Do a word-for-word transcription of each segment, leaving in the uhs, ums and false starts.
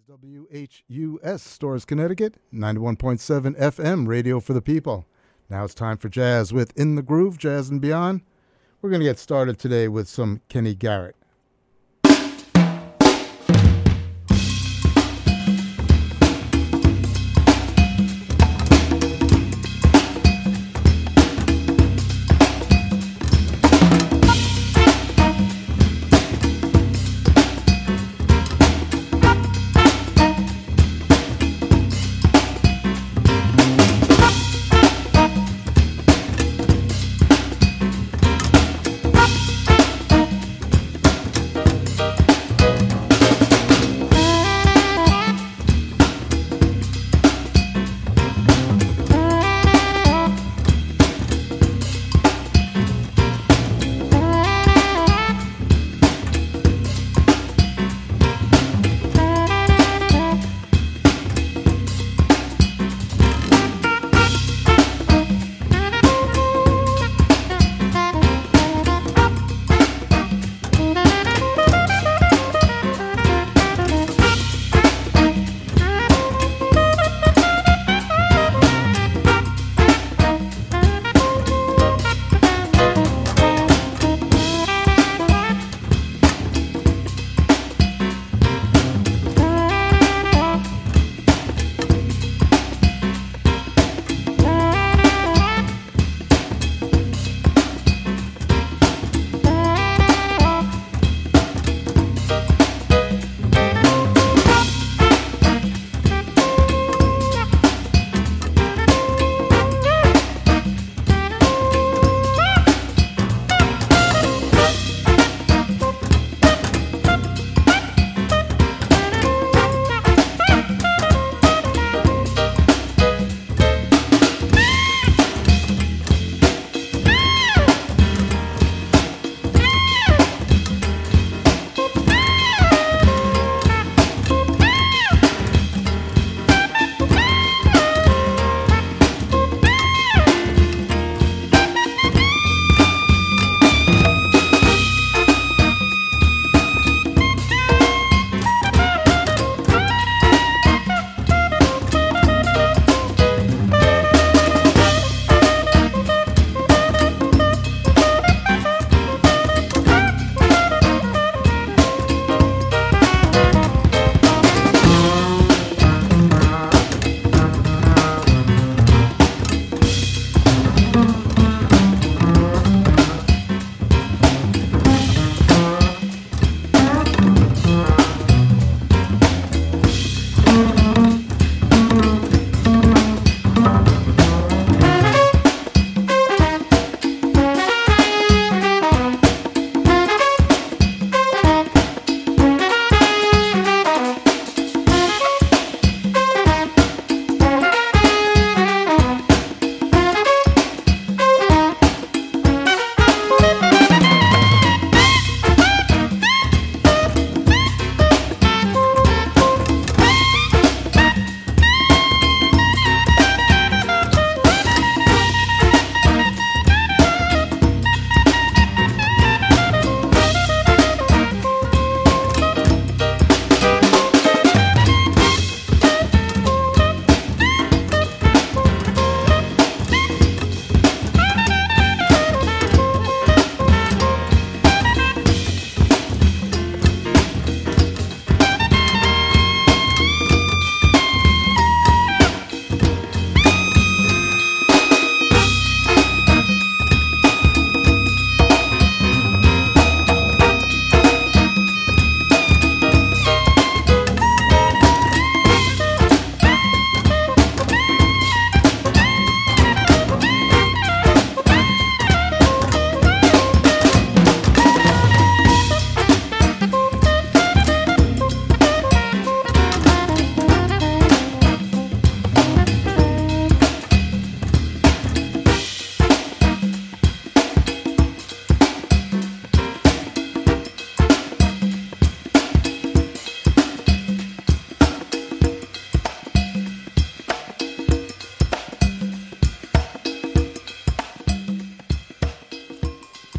W H U S, Storrs, Connecticut, ninety-one point seven F M, radio for the people. Now it's time for jazz with In the Groove, Jazz and Beyond. We're going to get started today with some Kenny Garrett.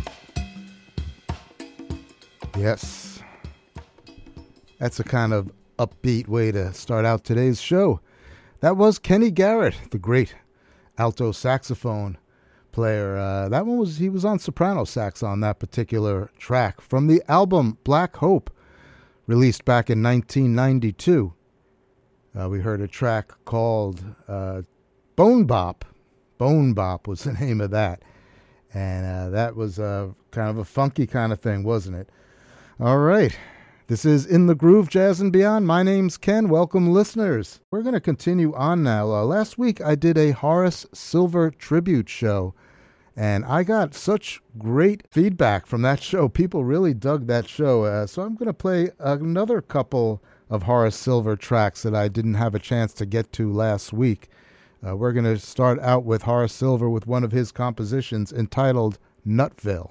Yes. That's a kind of upbeat way to start out today's show. That was Kenny Garrett, the great alto saxophone player. Uh, that one was, he was on soprano sax on that particular track from the album Black Hope, released back in nineteen ninety-two. Uh, we heard a track called uh, Bone Bop. Bone Bop was the name of that. And uh, that was uh, kind of a funky kind of thing, wasn't it? All right. This is In the Groove, Jazz and Beyond. My name's Ken. Welcome, listeners. We're going to continue on now. Uh, last week, I did a Horace Silver tribute show, and I got such great feedback from that show. People really dug that show. Uh, so I'm going to play another couple of Horace Silver tracks that I didn't have a chance to get to last week. Uh, we're going to start out with Horace Silver with one of his compositions entitled Nutville.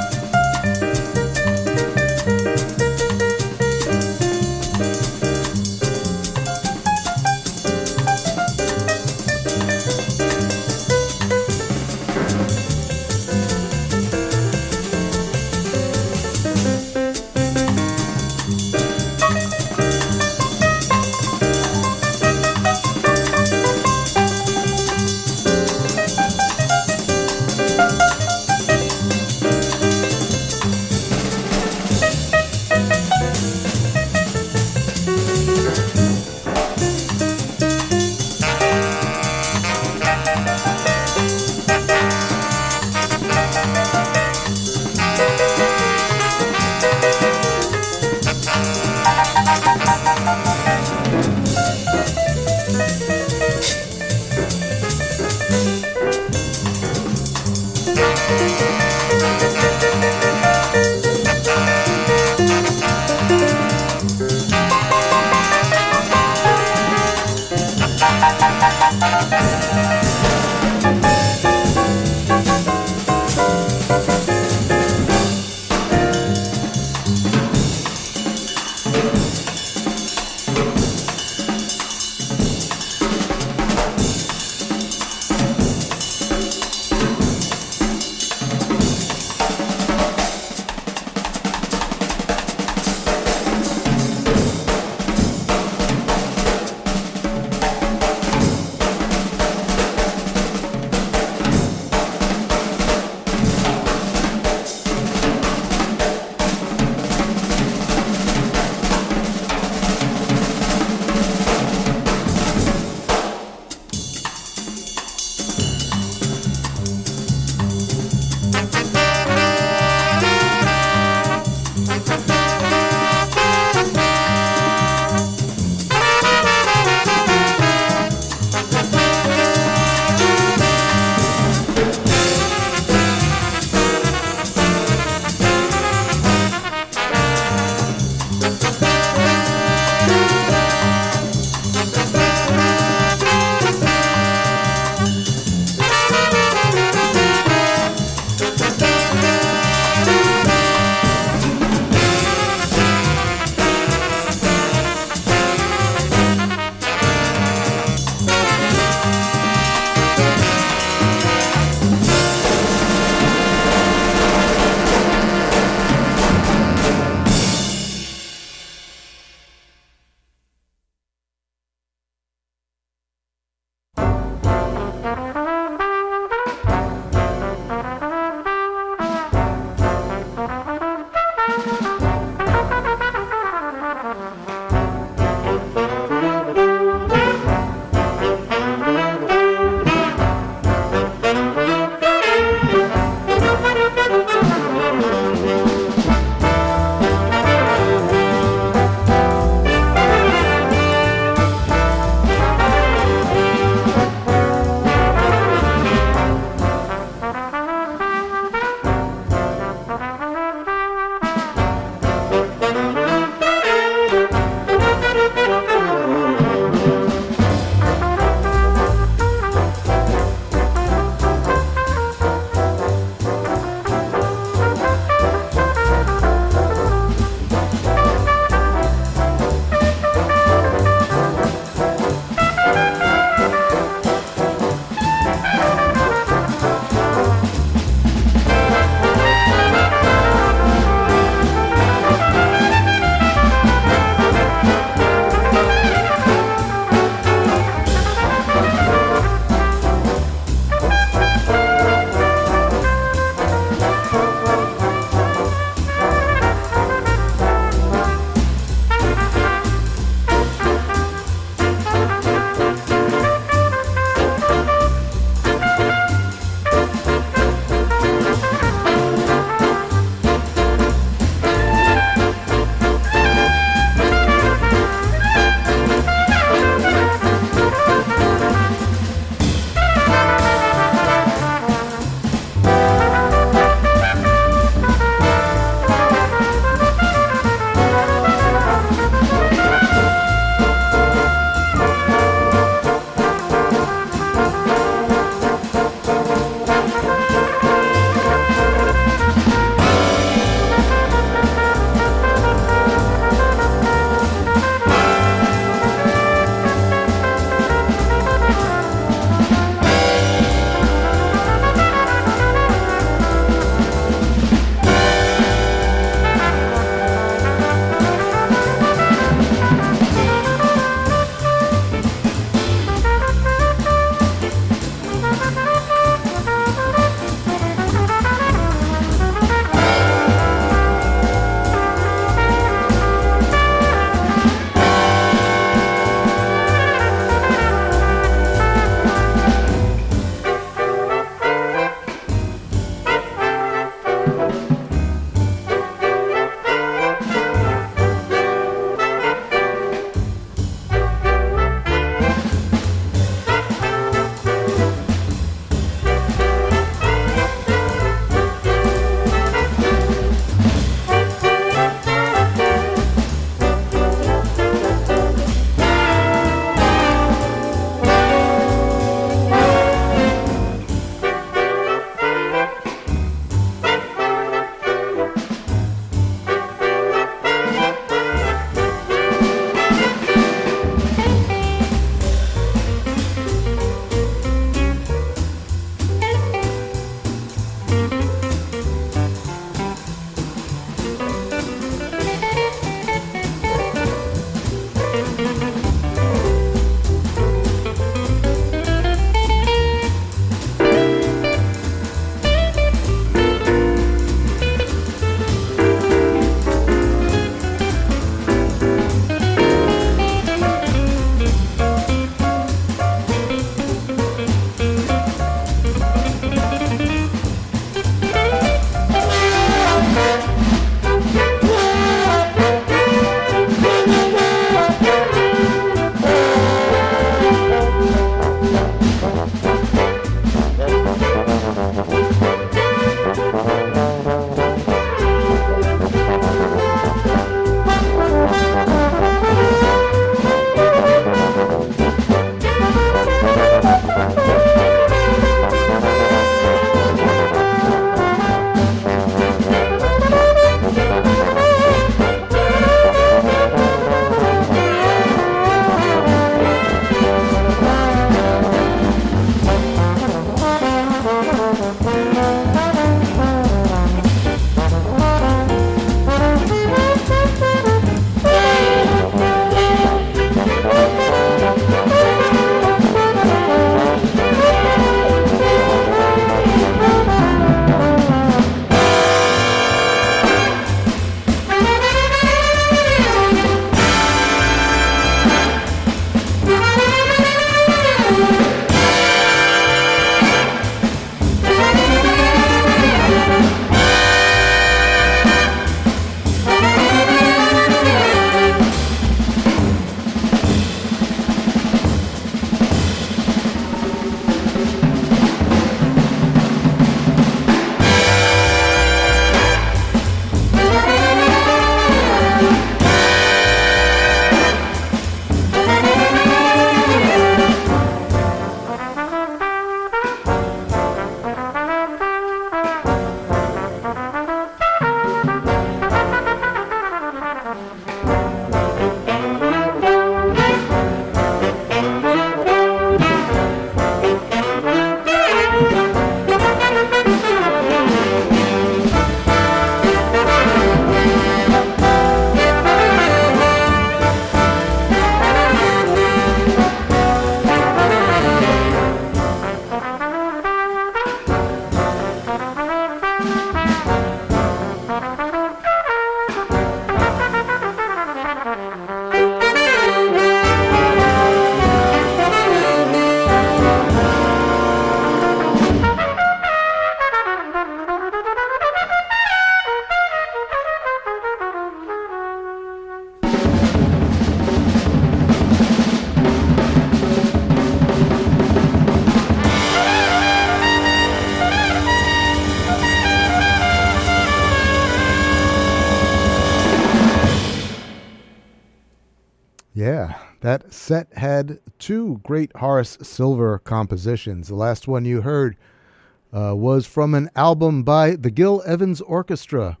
Yeah, that set had two great Horace Silver compositions. The last one you heard uh, was from an album by the Gil Evans Orchestra,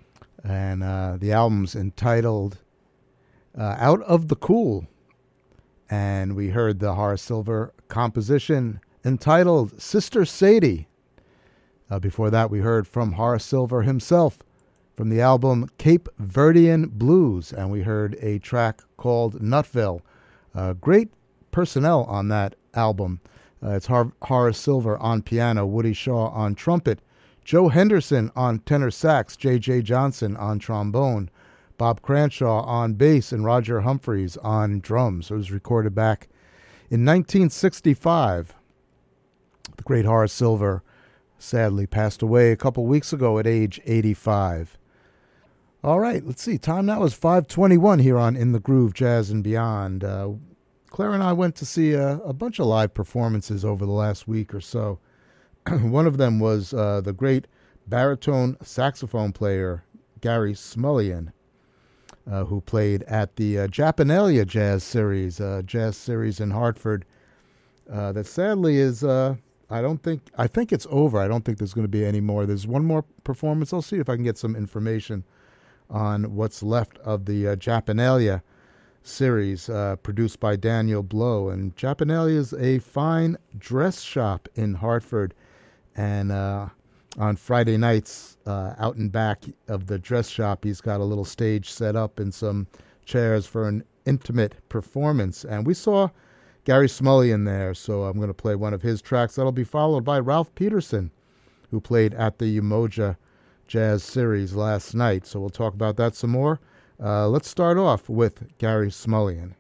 and uh, the album's entitled uh, Out of the Cool. And we heard the Horace Silver composition entitled Sister Sadie. Uh, before that, we heard from Horace Silver himself from the album Cape Verdean Blues, and we heard a track called Nutville. Uh, great personnel on that album. Uh, it's Har- Horace Silver on piano, Woody Shaw on trumpet, Joe Henderson on tenor sax, J J Johnson on trombone, Bob Cranshaw on bass, and Roger Humphreys on drums. It was recorded back in nineteen sixty-five. The great Horace Silver sadly passed away a couple weeks ago at age eighty-five. All right, let's see. Time now is five twenty-one here on In the Groove, Jazz and Beyond. Uh, Claire and I went to see a, a bunch of live performances over the last week or so. One of them was uh, the great baritone saxophone player Gary Smulyan, uh, who played at the uh, Japanalia Jazz Series, uh, jazz series in Hartford. Uh, that sadly is, uh, I don't think, I think it's over. I don't think there's going to be any more. There's one more performance. I'll see if I can get some information on what's left of the uh, Japanalia series uh, produced by Daniel Blow. And Japanalia is a fine dress shop in Hartford. And uh, on Friday nights, uh, out and back of the dress shop, he's got a little stage set up and some chairs for an intimate performance. And we saw Gary Smulyan there, so I'm going to play one of his tracks. That'll be followed by Ralph Peterson, who played at the Umoja Jazz Series last night. So we'll talk about that some more. Uh, let's start off with Gary Smulyan.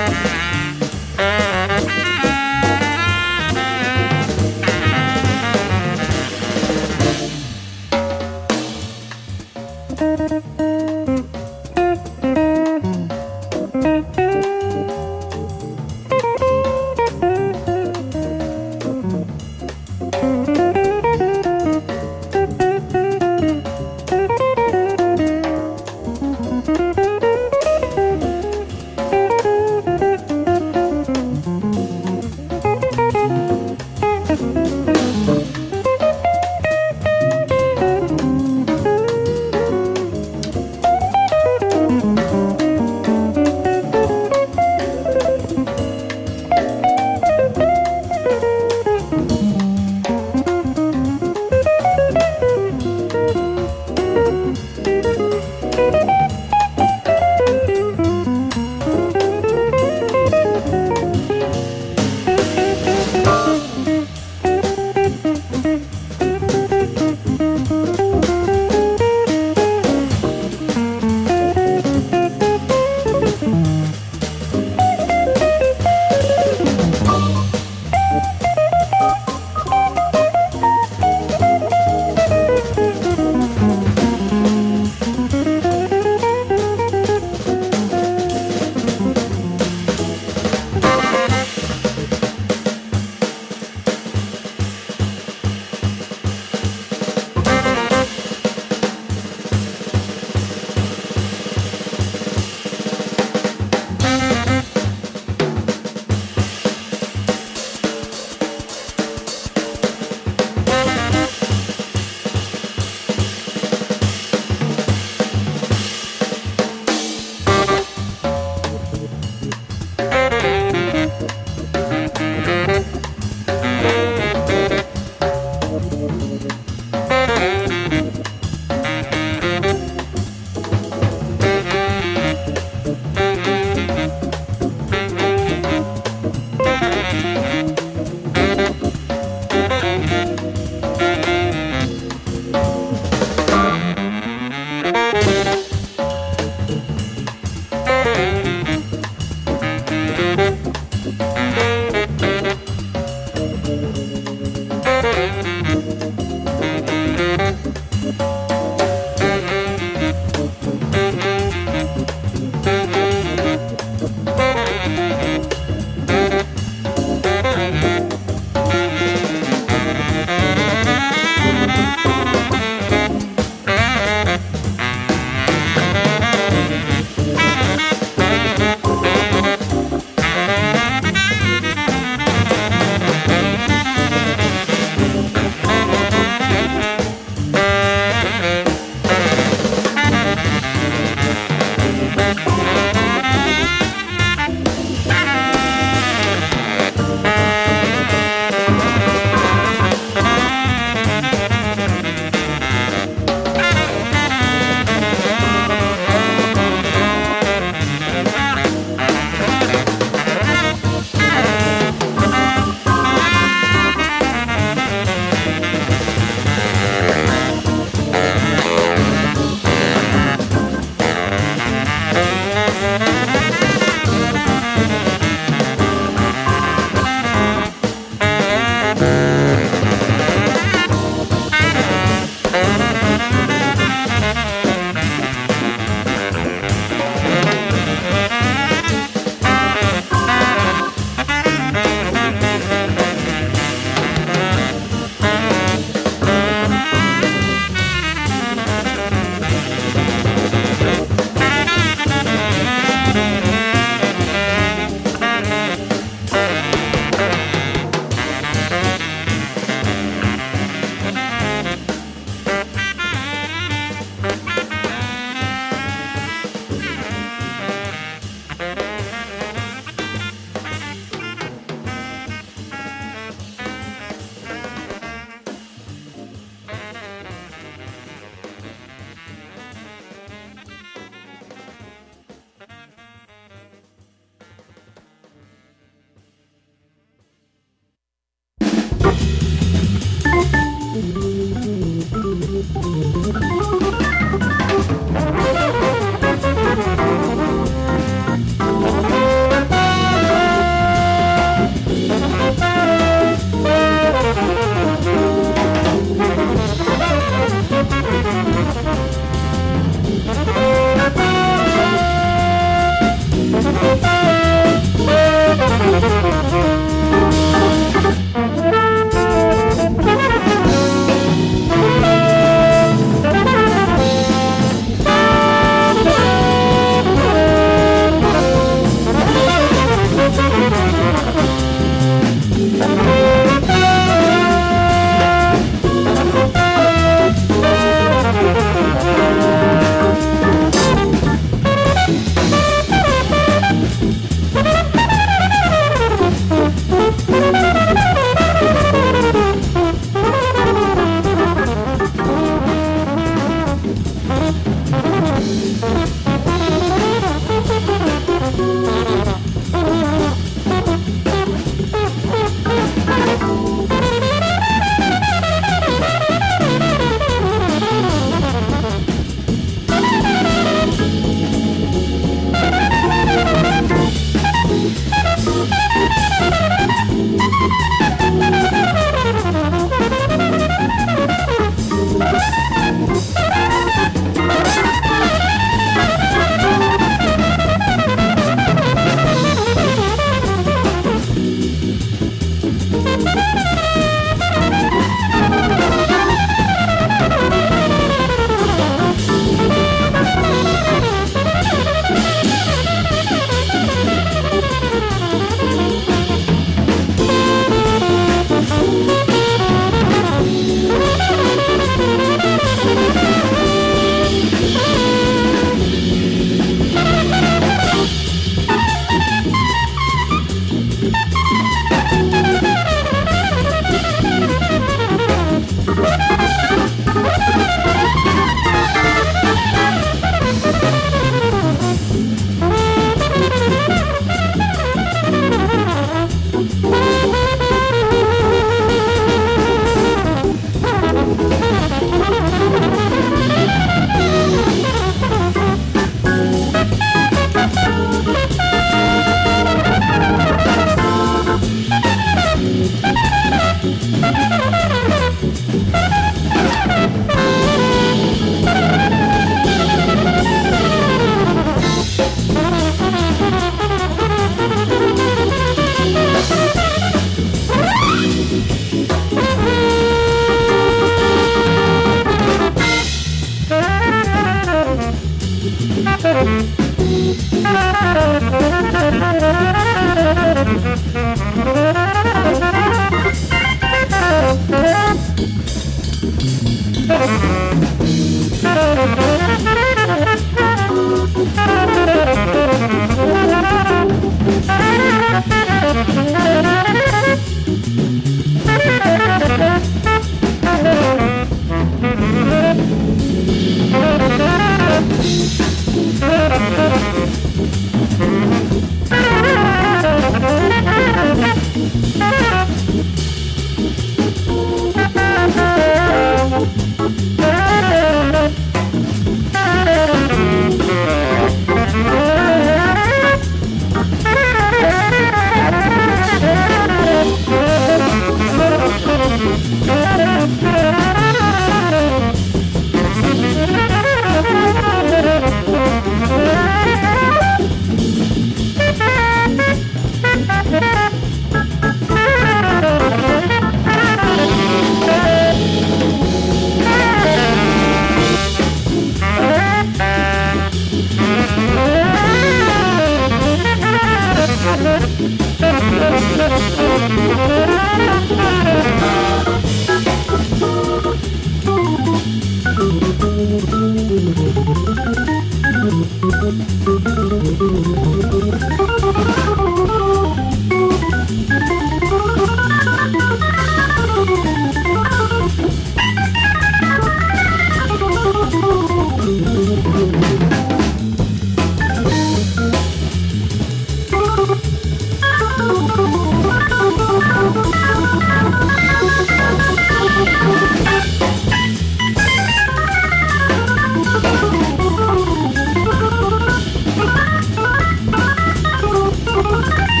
Thank you.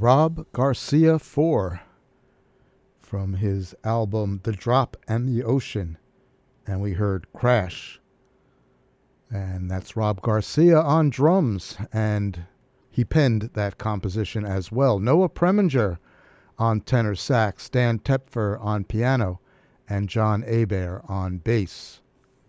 Rob Garcia four from his album The Drop and the Ocean. And we heard Crash. And that's Rob Garcia on drums. And he penned that composition as well. Noah Preminger on tenor sax, Dan Tepfer on piano, and John Hebert on bass.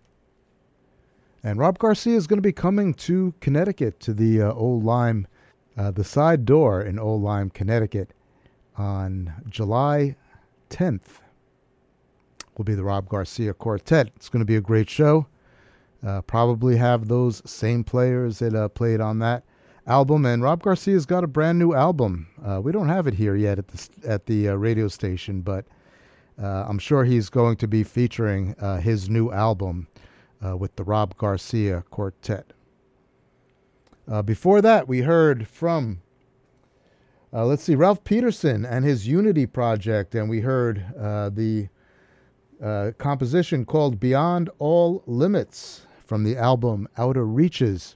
And Rob Garcia is going to be coming to Connecticut, to the uh, Old Lyme, uh, the Side Door in Old Lyme, Connecticut, on July tenth. Will be the Rob Garcia Quartet. It's going to be a great show. Uh, probably have those same players that uh, played on that album. And Rob Garcia's got a brand new album. Uh, we don't have it here yet at the at the uh, radio station, but uh, I'm sure he's going to be featuring uh, his new album uh, with the Rob Garcia Quartet. Uh, before that, we heard from uh, let's see, Ralph Peterson and his Unity project, and we heard uh, the uh, composition called Beyond All Limits from the album Outer Reaches.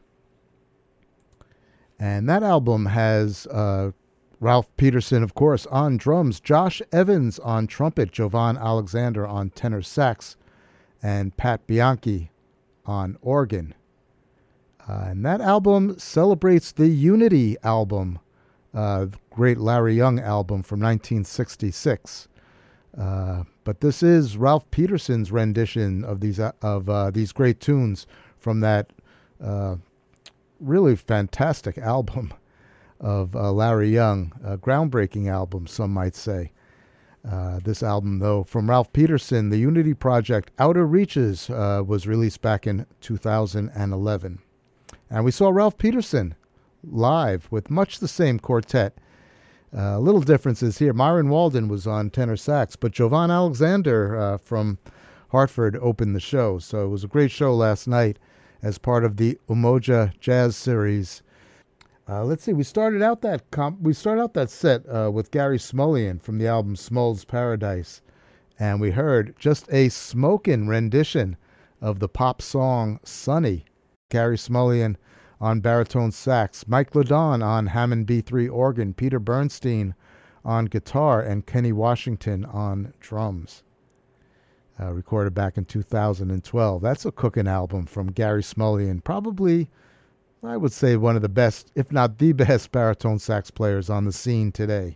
And that album has uh, Ralph Peterson, of course, on drums, Josh Evans on trumpet, Jovan Alexander on tenor sax, and Pat Bianchi on organ. Uh, and that album celebrates the Unity album, uh, the great Larry Young album from nineteen sixty-six. Uh, but this is Ralph Peterson's rendition of these uh, of uh, these great tunes from that uh, really fantastic album of uh, Larry Young, a groundbreaking album, some might say. Uh, this album, though, from Ralph Peterson, the Unity Project, Outer Reaches, uh, was released back in two thousand eleven. And we saw Ralph Peterson live with much the same quartet. Uh, little differences here. Myron Walden was on tenor sax, but Jovan Alexander uh, from Hartford opened the show. So it was a great show last night as part of the Umoja Jazz Series. Uh, let's see. We started out that comp- we started out that set uh, with Gary Smulyan from the album Smul's Paradise, and we heard just a smokin' rendition of the pop song "Sunny." Gary Smulyan on baritone sax, Mike Ledon on Hammond B three organ, Peter Bernstein on guitar, and Kenny Washington on drums. Uh, recorded back in two thousand twelve. That's a cooking album from Gary Smulyan. Probably, I would say, one of the best, if not the best, baritone sax players on the scene today.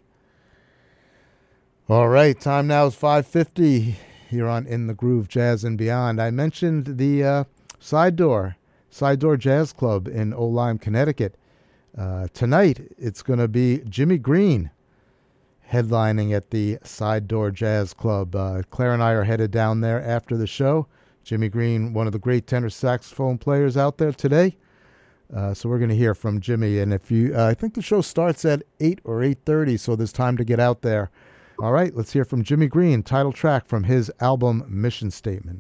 All right, time now is five fifty here on In the Groove Jazz and Beyond. I mentioned the uh, Side Door. Side Door Jazz Club in Old Lyme, Connecticut. Uh, tonight, it's going to be Jimmy Green headlining at the Side Door Jazz Club. Uh, Claire and I are headed down there after the show. Jimmy Green, one of the great tenor saxophone players out there today. Uh, so we're going to hear from Jimmy. And if you, uh, I think the show starts at eight or eight thirty, so there's time to get out there. All right, let's hear from Jimmy Green, title track from his album Mission Statement.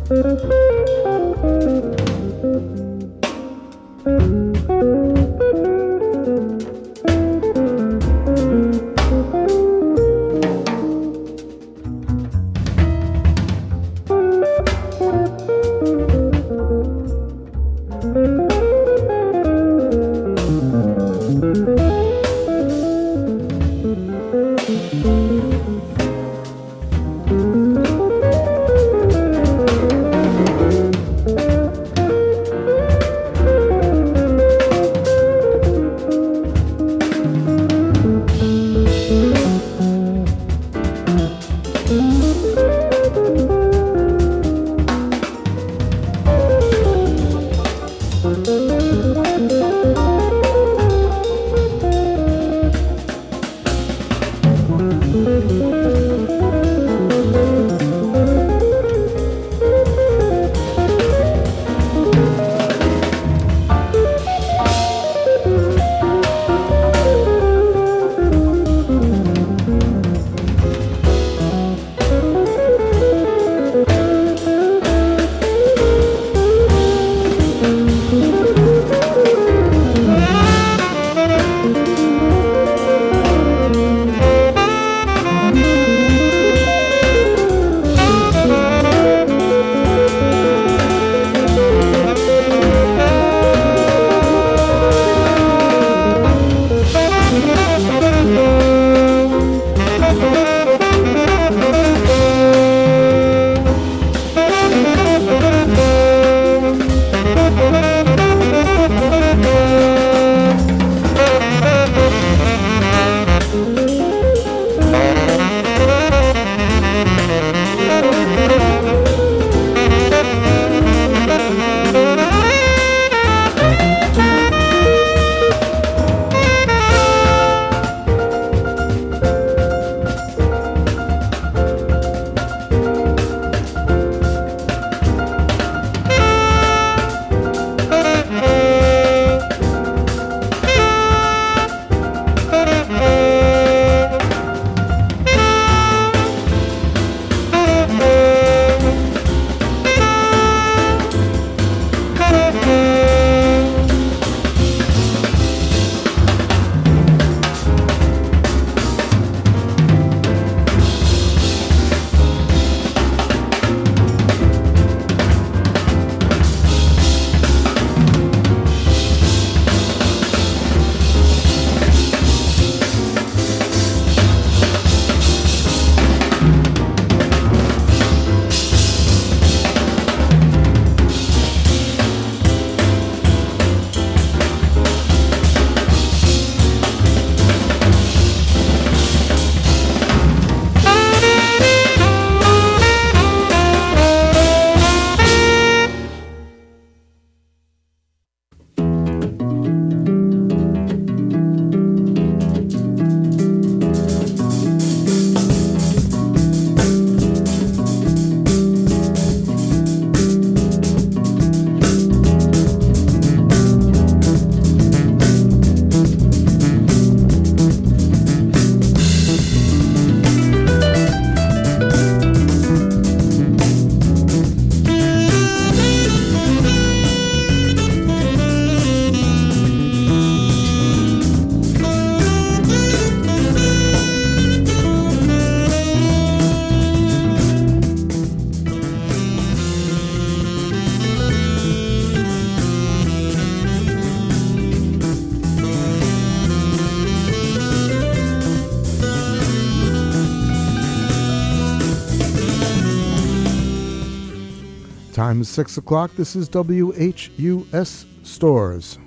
Time is six o'clock. This is W H U S Stores.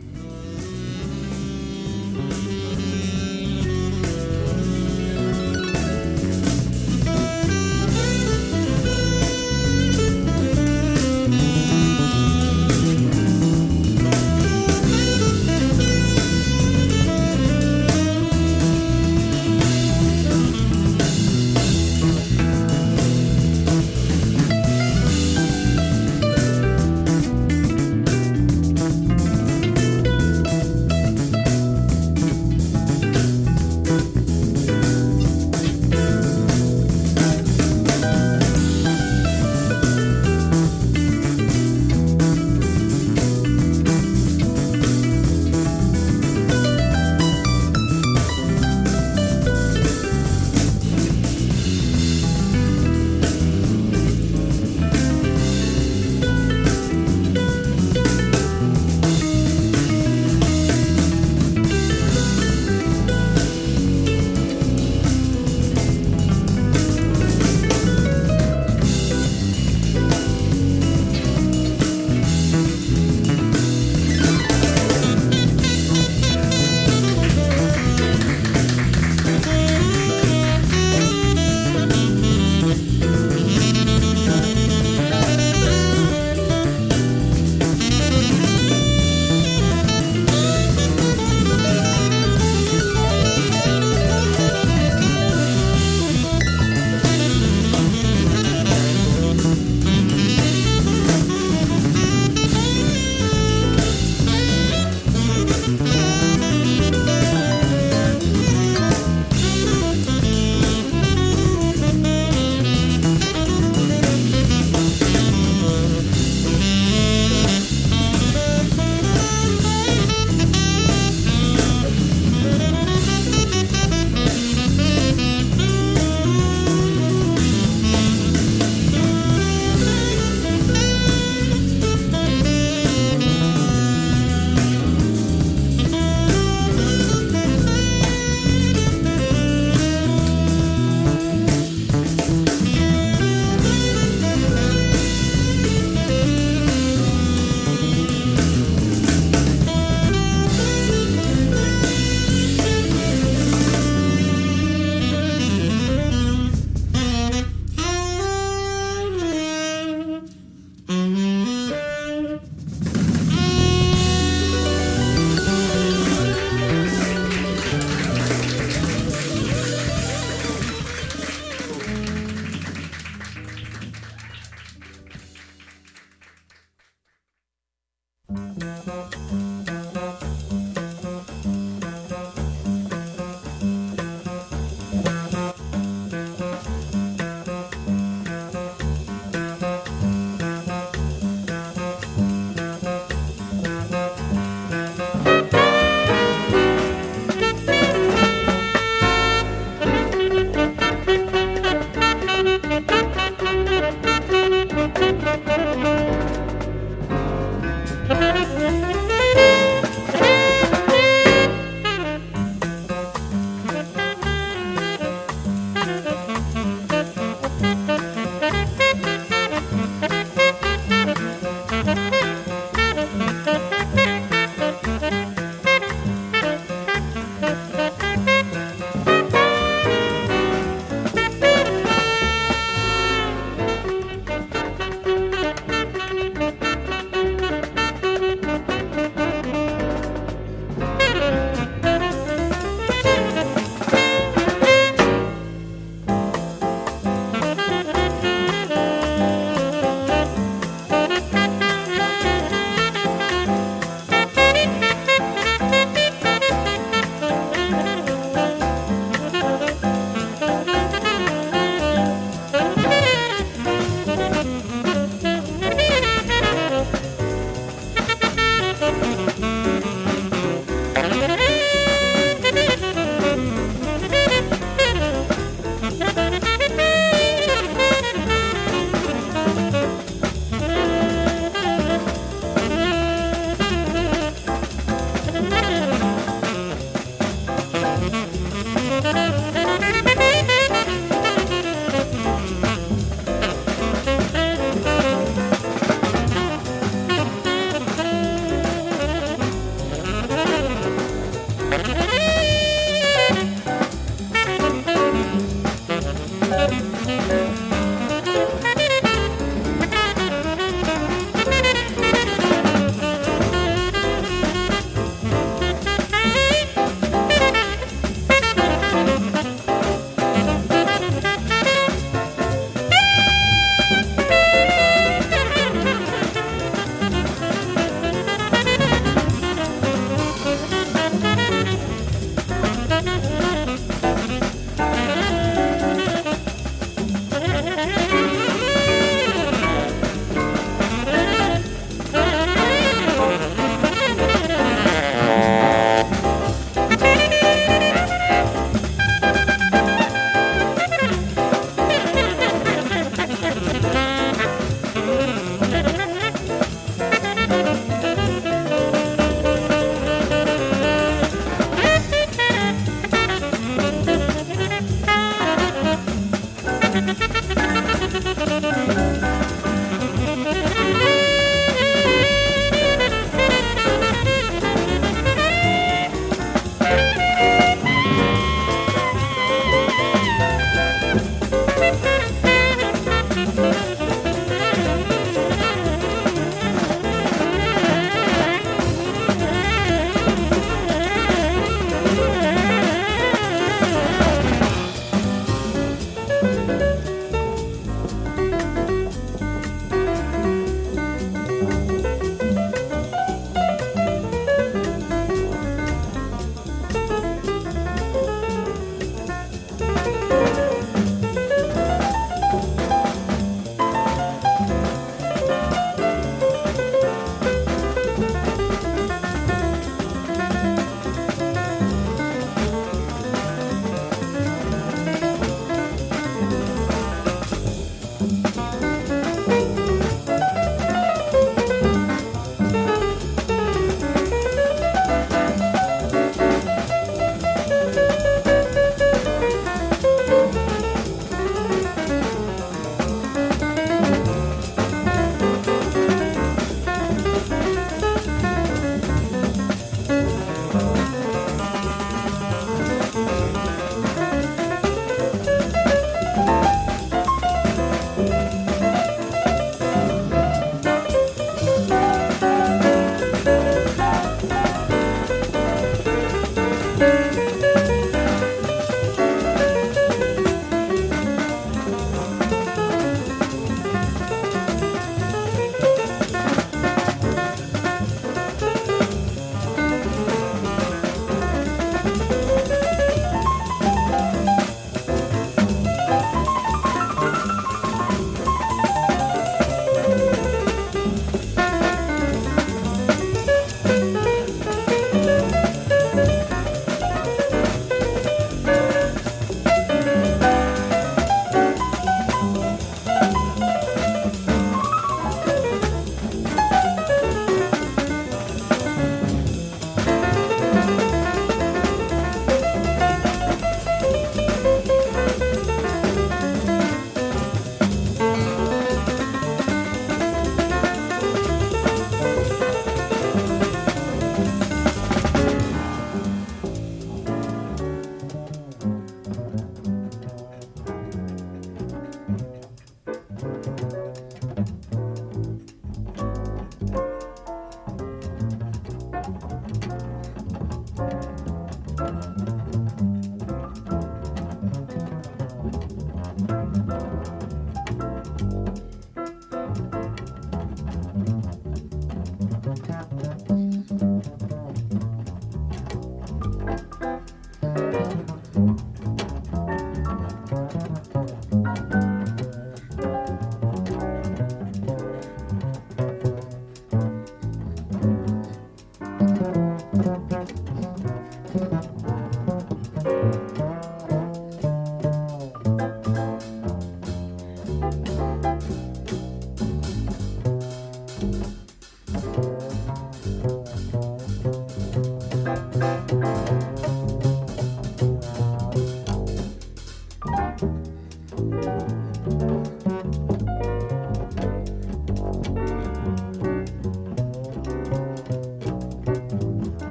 Thank you.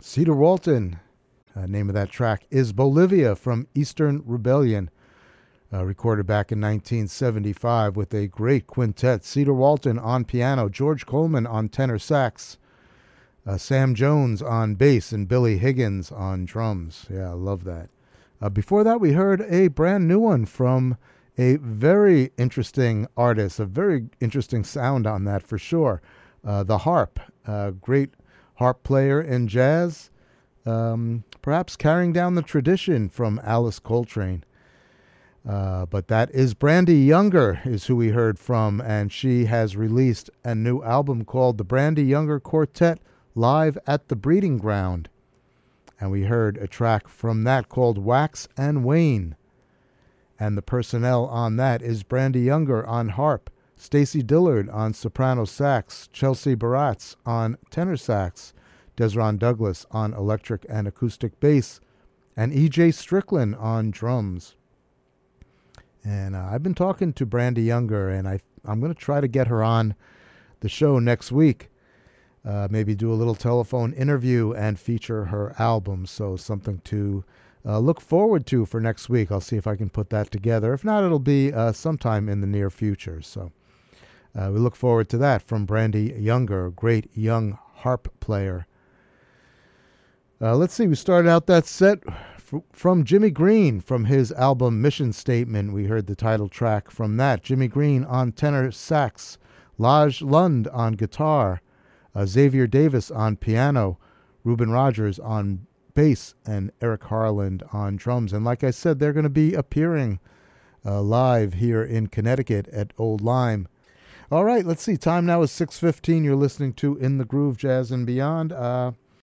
Cedar Walton, uh, name of that track is Bolivia from Eastern Rebellion, uh, recorded back in nineteen seventy-five with a great quintet. Cedar Walton on piano, George Coleman on tenor sax, uh, Sam Jones on bass, and Billy Higgins on drums. Yeah, I love that. Uh, before that, we heard a brand new one from a very interesting artist, a very interesting sound on that for sure. Uh, the harp, uh, great harp player in jazz, um, perhaps carrying down the tradition from Alice Coltrane. Uh, but that is Brandy Younger is who we heard from, and she has released a new album called The Brandy Younger Quartet Live at the Breeding Ground. And we heard a track from that called Wax and Wane. And the personnel on that is Brandy Younger on harp, Stacy Dillard on soprano sax, Chelsea Baratz on tenor sax, Desron Douglas on electric and acoustic bass, and E J Strickland on drums. And uh, I've been talking to Brandy Younger, and I, I'm going to try to get her on the show next week. Uh, maybe do a little telephone interview and feature her album. So something to uh, look forward to for next week. I'll see if I can put that together. If not, it'll be uh, sometime in the near future. So uh, we look forward to that from Brandy Younger, great young harp player. Uh, let's see, we started out that set f- from Jimmy Green from his album Mission Statement. We heard the title track from that. Jimmy Green on tenor sax, Laj Lund on guitar, uh, Xavier Davis on piano, Reuben Rogers on bass, and Eric Harland on drums. And like I said, they're going to be appearing uh, live here in Connecticut at Old Lyme. All right, let's see. Time now is six fifteen. You're listening to In the Groove, Jazz and Beyond. Uh,